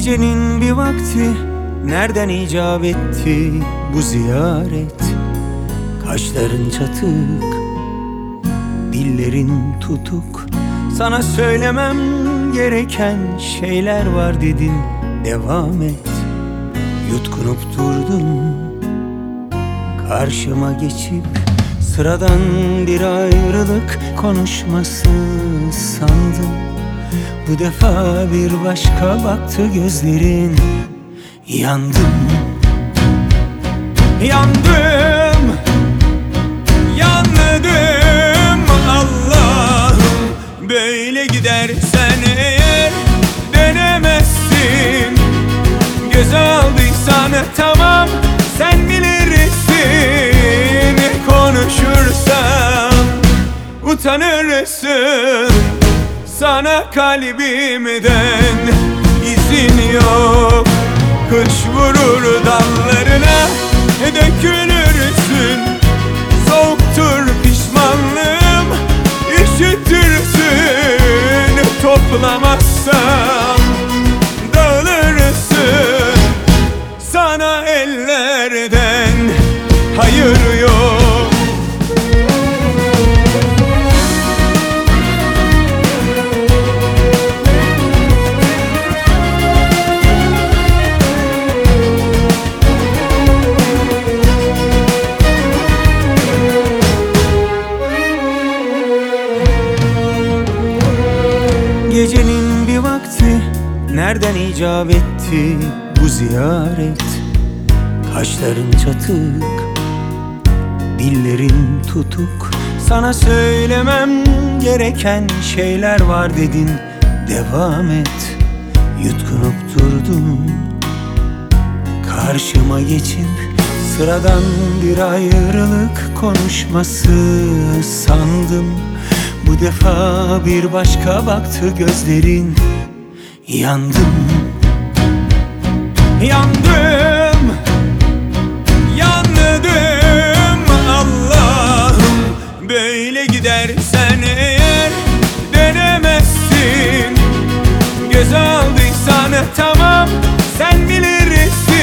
Gecenin bir vakti nereden icap etti bu ziyaret? Kaşların çatık, dillerin tutuk. Sana söylemem gereken şeyler var dedin, devam et. Yutkunup durdun, karşıma geçip sıradan bir ayrılık konuşması sandım. Bu defa bir başka baktı gözlerin. Yandım, yandım, yandım. Allah'ım, böyle gidersen eğer dönemezsin. Göze aldıysan tamam, sen bilirsin. Konuşursam utanırsın. Sana kalbimden izin yok. Kış vurur dallarına, dökülürsün. Soğuktur pişmanlığım, üşütürsün. Toplamazsam dağılırsın. Sana ellerden hayır yok. Gecenin bir vakti nereden icap etti bu ziyaret? Kaşların çatık, dillerin tutuk. Sana söylemem gereken şeyler var dedin, devam et. Yutkunup durdun, karşıma geçip sıradan bir ayrılık konuşması sandım. Bu defa bir başka baktı gözlerin. Yandım, yandım, yandım. Allah'ım, böyle gidersen eğer dönemezsin. Göze aldıysan tamam, sen bilirsin.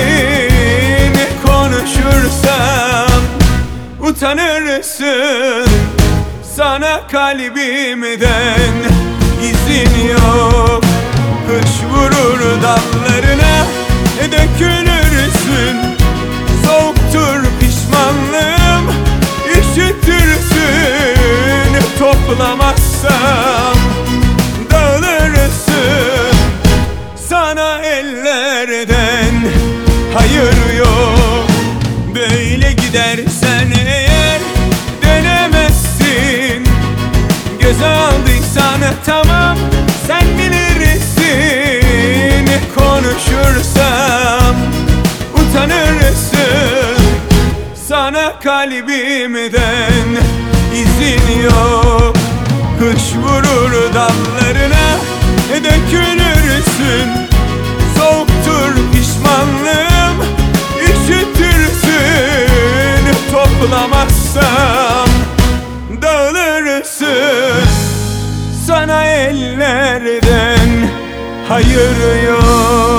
Konuşursam utanırsın. Sana kalbimden izin yok. Kış vurur dallarına, dökülürsün. Soğuktur pişmanlığım, üşütürsün. Toplamazsam dağılırsın. Sana ellerden hayır yok. Böyle gidersen eğer dönemezsin. Göze aldıysan tamam, sen bilirsin. Konuşursam utanırsın. Sana kalbimden izin yok. Kış vurur dallarına, dökülürsün. Soğuktur pişmanlığım, üşütürsün. Toplamazsam dağılırsın. Sana ellerden hayır yok.